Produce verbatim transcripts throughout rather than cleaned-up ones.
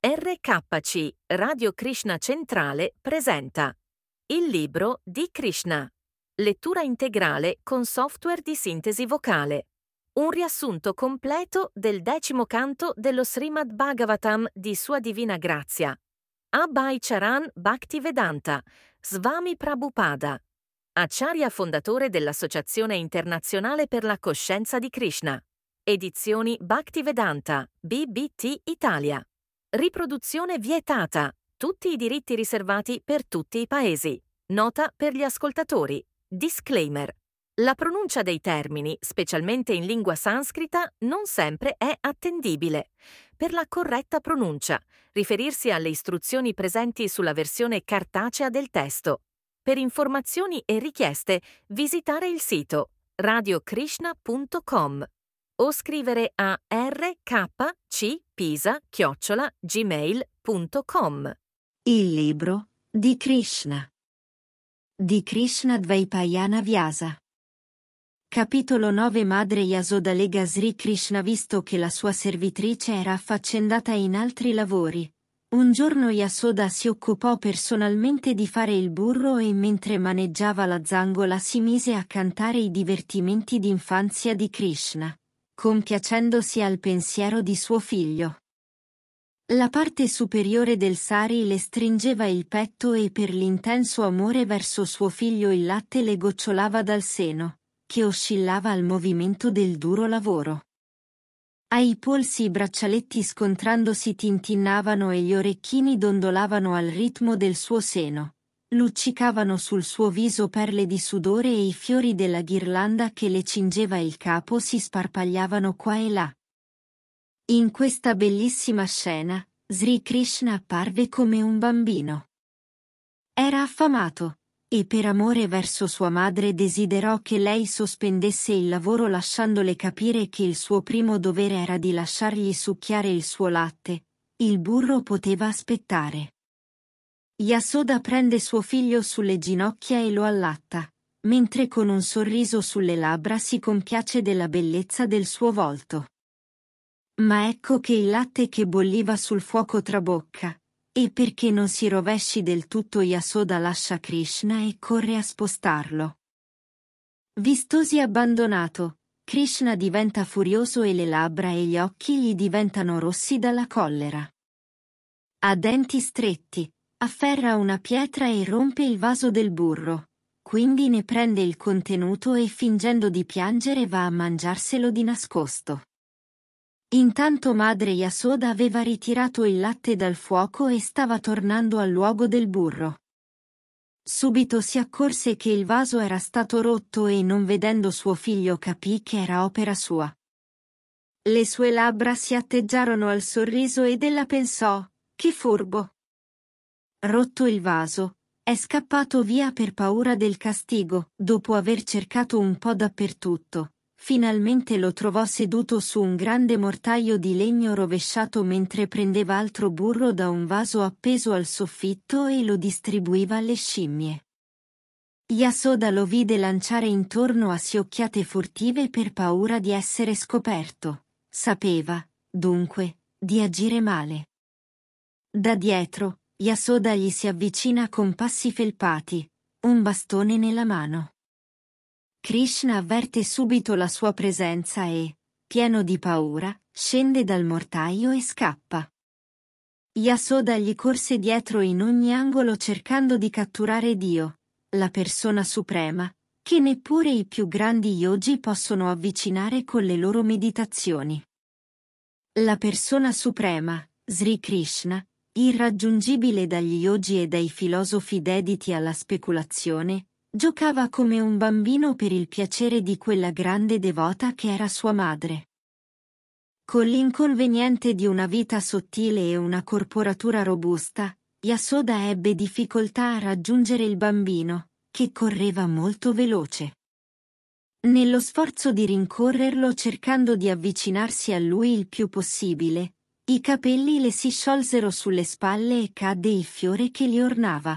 R K C Radio Krishna Centrale presenta Il libro di Krishna. Lettura integrale con software di sintesi vocale. Un riassunto completo del decimo canto dello Srimad Bhagavatam di Sua Divina Grazia. Abhay Charan Bhaktivedanta, Swami Prabhupada, Acharya fondatore dell'Associazione Internazionale per la Coscienza di Krishna. Edizioni Bhaktivedanta, B B T Italia. Riproduzione vietata. Tutti i diritti riservati per tutti i paesi. Nota per gli ascoltatori. Disclaimer. La pronuncia dei termini, specialmente in lingua sanscrita, non sempre è attendibile. Per la corretta pronuncia, riferirsi alle istruzioni presenti sulla versione cartacea del testo. Per informazioni e richieste, visitare il sito radio krishna punto com o scrivere a rkcpisa chiocciola gmail punto com. Il libro di Krishna di Krishna Dvaipayana Vyasa. Capitolo nove. Madre Yasoda lega Sri Krishna. Visto che la sua servitrice era affaccendata in altri lavori, un giorno Yasoda si occupò personalmente di fare il burro e mentre maneggiava la zangola si mise a cantare i divertimenti d'infanzia di Krishna, compiacendosi al pensiero di suo figlio. La parte superiore del sari le stringeva il petto e per l'intenso amore verso suo figlio il latte le gocciolava dal seno, che oscillava al movimento del duro lavoro. Ai polsi i braccialetti scontrandosi tintinnavano e gli orecchini dondolavano al ritmo del suo seno. Luccicavano sul suo viso perle di sudore e i fiori della ghirlanda che le cingeva il capo si sparpagliavano qua e là. In questa bellissima scena, Sri Krishna apparve come un bambino. Era affamato, e per amore verso sua madre desiderò che lei sospendesse il lavoro lasciandole capire che il suo primo dovere era di lasciargli succhiare il suo latte. Il burro poteva aspettare. Yasoda prende suo figlio sulle ginocchia e lo allatta, mentre con un sorriso sulle labbra si compiace della bellezza del suo volto. Ma ecco che il latte che bolliva sul fuoco trabocca, e perché non si rovesci del tutto Yasoda lascia Krishna e corre a spostarlo. Vistosi abbandonato, Krishna diventa furioso e le labbra e gli occhi gli diventano rossi dalla collera. A denti stretti, afferra una pietra e rompe il vaso del burro, quindi ne prende il contenuto e fingendo di piangere va a mangiarselo di nascosto. Intanto madre Yasoda aveva ritirato il latte dal fuoco e stava tornando al luogo del burro. Subito si accorse che il vaso era stato rotto e non vedendo suo figlio capì che era opera sua. Le sue labbra si atteggiarono al sorriso ed ella pensò, che furbo. Rotto il vaso, è scappato via per paura del castigo. Dopo aver cercato un po' dappertutto, finalmente lo trovò seduto su un grande mortaio di legno rovesciato mentre prendeva altro burro da un vaso appeso al soffitto e lo distribuiva alle scimmie. Yasoda lo vide lanciare intorno a sé occhiate furtive per paura di essere scoperto. Sapeva, dunque, di agire male. Da dietro, Yasoda gli si avvicina con passi felpati, un bastone nella mano. Krishna avverte subito la sua presenza e, pieno di paura, scende dal mortaio e scappa. Yasoda gli corse dietro in ogni angolo cercando di catturare Dio, la persona suprema, che neppure i più grandi yogi possono avvicinare con le loro meditazioni. La persona suprema, Sri Krishna, irraggiungibile dagli yogi e dai filosofi dediti alla speculazione, giocava come un bambino per il piacere di quella grande devota che era sua madre. Con l'inconveniente di una vita sottile e una corporatura robusta, Yasoda ebbe difficoltà a raggiungere il bambino, che correva molto veloce. Nello sforzo di rincorrerlo cercando di avvicinarsi a lui il più possibile, i capelli le si sciolsero sulle spalle e cadde il fiore che li ornava.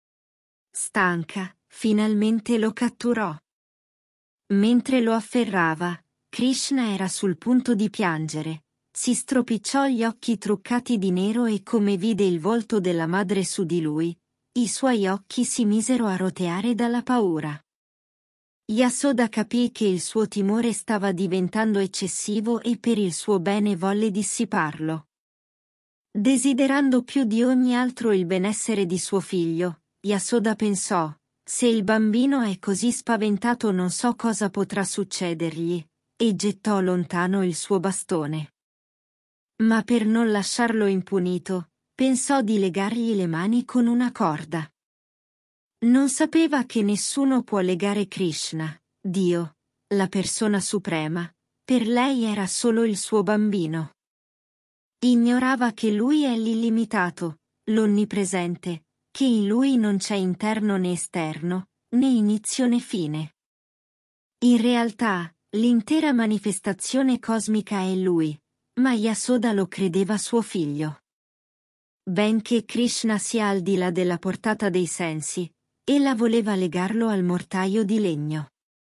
Stanca, finalmente lo catturò. Mentre lo afferrava, Krishna era sul punto di piangere, si stropicciò gli occhi truccati di nero e come vide il volto della madre su di lui, i suoi occhi si misero a roteare dalla paura. Yasoda capì che il suo timore stava diventando eccessivo e per il suo bene volle dissiparlo. Desiderando più di ogni altro il benessere di suo figlio, Yasoda pensò: se il bambino è così spaventato non so cosa potrà succedergli, e gettò lontano il suo bastone. Ma per non lasciarlo impunito, pensò di legargli le mani con una corda. Non sapeva che nessuno può legare Krishna, Dio, la persona suprema, per lei era solo il suo bambino. Ignorava che lui è l'illimitato, l'onnipresente, che in lui non c'è interno né esterno, né inizio né fine. In realtà, l'intera manifestazione cosmica è lui, ma Yasoda lo credeva suo figlio. Benché Krishna sia al di là della portata dei sensi, ella voleva legarlo al mortaio di legno.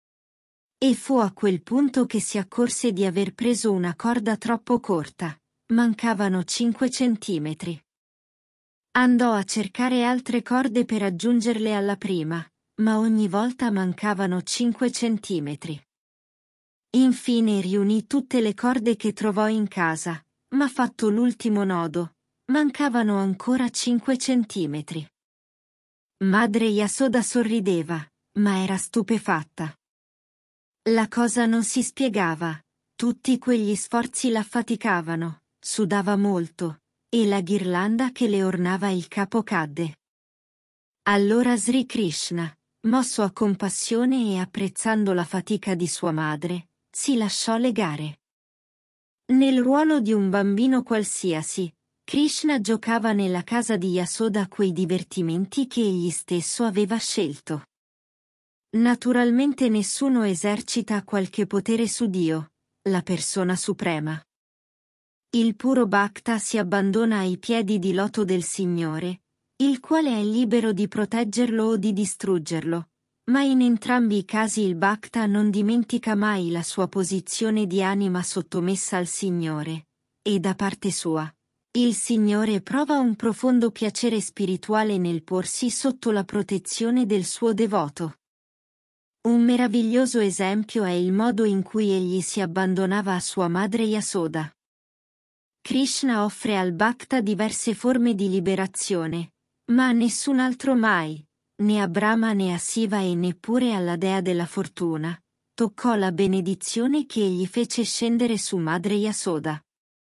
E fu a quel punto che si accorse di aver preso una corda troppo corta, mancavano cinque centimetri. Andò a cercare altre corde per aggiungerle alla prima, ma ogni volta mancavano cinque centimetri. Infine riunì tutte le corde che trovò in casa, ma fatto l'ultimo nodo, mancavano ancora cinque centimetri. Madre Yasoda sorrideva, ma era stupefatta. La cosa non si spiegava, tutti quegli sforzi l'affaticavano, sudava molto, e la ghirlanda che le ornava il capo cadde. Allora Sri Krishna, mosso a compassione e apprezzando la fatica di sua madre, si lasciò legare. Nel ruolo di un bambino qualsiasi, Krishna giocava nella casa di Yasoda quei divertimenti che egli stesso aveva scelto. Naturalmente nessuno esercita qualche potere su Dio, la persona suprema. Il puro Bhakta si abbandona ai piedi di loto del Signore, il quale è libero di proteggerlo o di distruggerlo, ma in entrambi i casi il Bhakta non dimentica mai la sua posizione di anima sottomessa al Signore, e da parte sua, il Signore prova un profondo piacere spirituale nel porsi sotto la protezione del suo devoto. Un meraviglioso esempio è il modo in cui egli si abbandonava a sua madre Yasoda. Krishna offre al Bhakta diverse forme di liberazione, ma a nessun altro mai, né a Brahma né a Siva e neppure alla dea della fortuna, toccò la benedizione che egli fece scendere su madre Yasoda.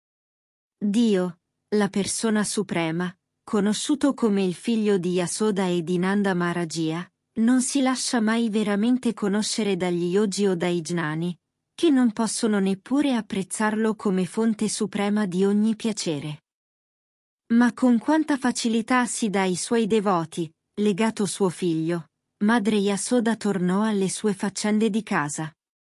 Dio, la persona suprema, conosciuto come il figlio di Yasoda e di Nanda Maharaja, non si lascia mai veramente conoscere dagli yogi o dai jnani, che non possono neppure apprezzarlo come fonte suprema di ogni piacere. Ma con quanta facilità si dà ai suoi devoti, legato suo figlio, madre Yasoda tornò alle sue faccende di casa.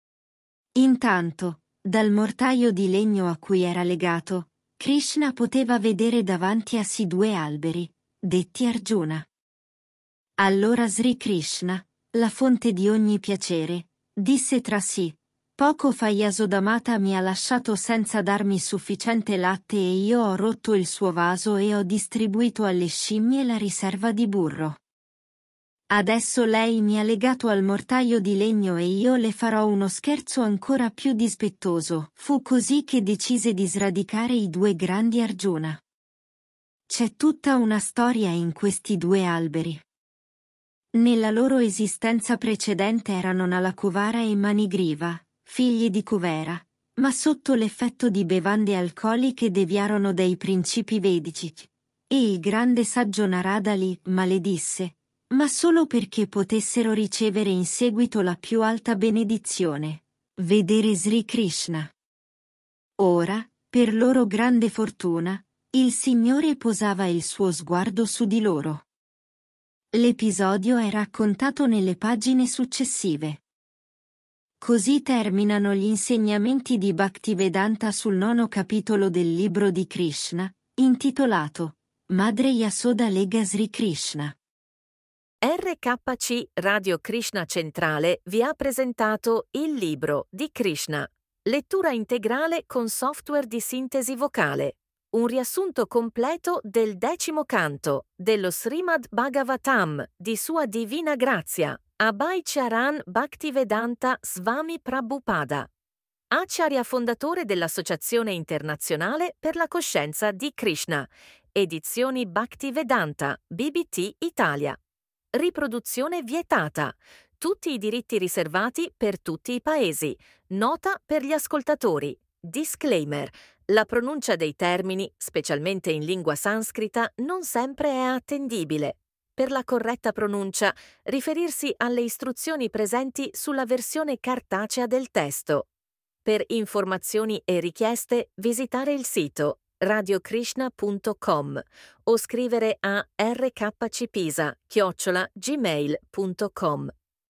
Intanto, dal mortaio di legno a cui era legato, Krishna poteva vedere davanti a sé due alberi, detti Arjuna. Allora Sri Krishna, la fonte di ogni piacere, disse tra sé: poco fa Yasodamata mi ha lasciato senza darmi sufficiente latte e io ho rotto il suo vaso e ho distribuito alle scimmie la riserva di burro. Adesso lei mi ha legato al mortaio di legno e io le farò uno scherzo ancora più dispettoso. Fu così che decise di sradicare i due grandi Arjuna. C'è tutta una storia in questi due alberi. Nella loro esistenza precedente erano Nalakuvara e Manigriva, figli di Kuvera, ma sotto l'effetto di bevande alcoliche deviarono dai principi vedici, e il grande saggio Narada li maledisse, ma solo perché potessero ricevere in seguito la più alta benedizione, vedere Sri Krishna. Ora, per loro grande fortuna, il Signore posava il suo sguardo su di loro. L'episodio è raccontato nelle pagine successive. Così terminano gli insegnamenti di Bhaktivedanta sul nono capitolo del libro di Krishna, intitolato Madre Yasoda lega Sri Krishna. R K C Radio Krishna Centrale vi ha presentato il libro di Krishna, Lettura integrale con software di sintesi vocale. Un riassunto completo del decimo canto dello Srimad Bhagavatam di Sua Divina Grazia, Abhay Charan Bhaktivedanta Swami Prabhupada, Acharya fondatore dell'Associazione Internazionale per la Coscienza di Krishna, Edizioni Bhaktivedanta, B B T Italia. Riproduzione vietata. Tutti i diritti riservati per tutti i paesi. Nota per gli ascoltatori. Disclaimer. La pronuncia dei termini, specialmente in lingua sanscrita, non sempre è attendibile. Per la corretta pronuncia, riferirsi alle istruzioni presenti sulla versione cartacea del testo. Per informazioni e richieste, visitare il sito radio krishna punto com o scrivere a r k c pisa chiocciola gmail punto com.